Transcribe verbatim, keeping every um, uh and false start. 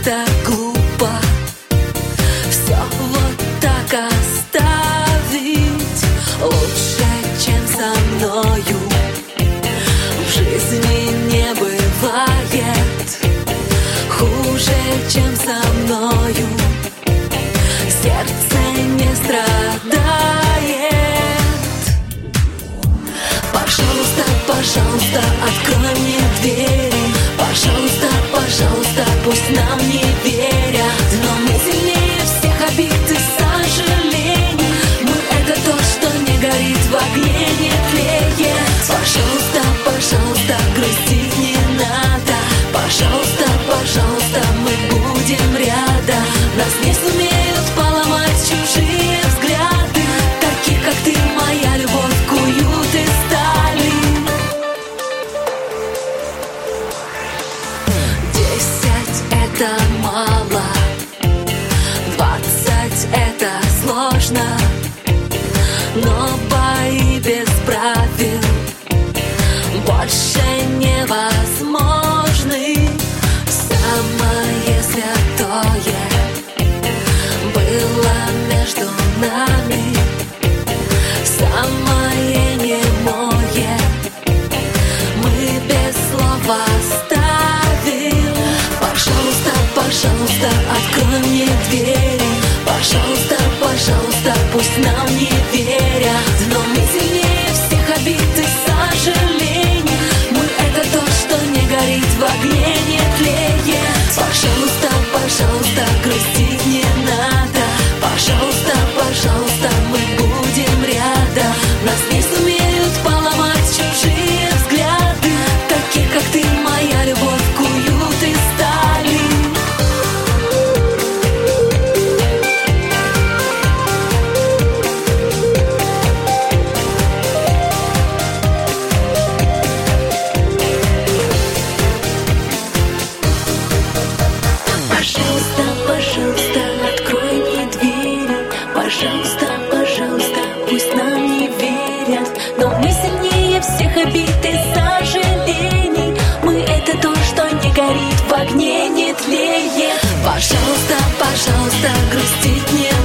это глупо все вот так оставить. Лучше, чем со мною, в жизни не бывает. Хуже, чем со мною, сердце не страдает. Пожалуйста, пожалуйста, открой мне двери. Пожалуйста, пожалуйста, пусть нам не верят, но мы сильнее всех обид и сожалений. Мы — это то, что не горит в огне, не тлеет. Пожалуйста, пожалуйста, грустить не надо. Пожалуйста, пожалуйста, мы будем рядом. Нас не сумеют поломать чужие взгляды, таких как ты, моя любовь, куют из стали. Десять — это мало, двадцать — это сложно, но бои без правил больше невозможны. Самое святое было между нами, самое немое мы без слов оставим. Пожалуйста, пожалуйста, открой мне двери. Пожалуйста, пожалуйста, пусть нам не верят, но мы сильнее всех обид и сожалений. Мы — это то, что не горит в огне, не тлеет. Пожалуйста, пожалуйста, грустить не надо. Пожалуйста, пожалуйста, мы будем рядом. Нас не сумеют поломать чужие взгляды, таких как ты, моя любовь, куют из стали. Пожалуйста, пожалуйста, открой мне двери. Пожалуйста, пожалуйста, пусть нам не верят, но мы сильнее всех обид и сожалений. Мы — это то, что не горит в огне, не тлеет. Пожалуйста, пожалуйста, грустить не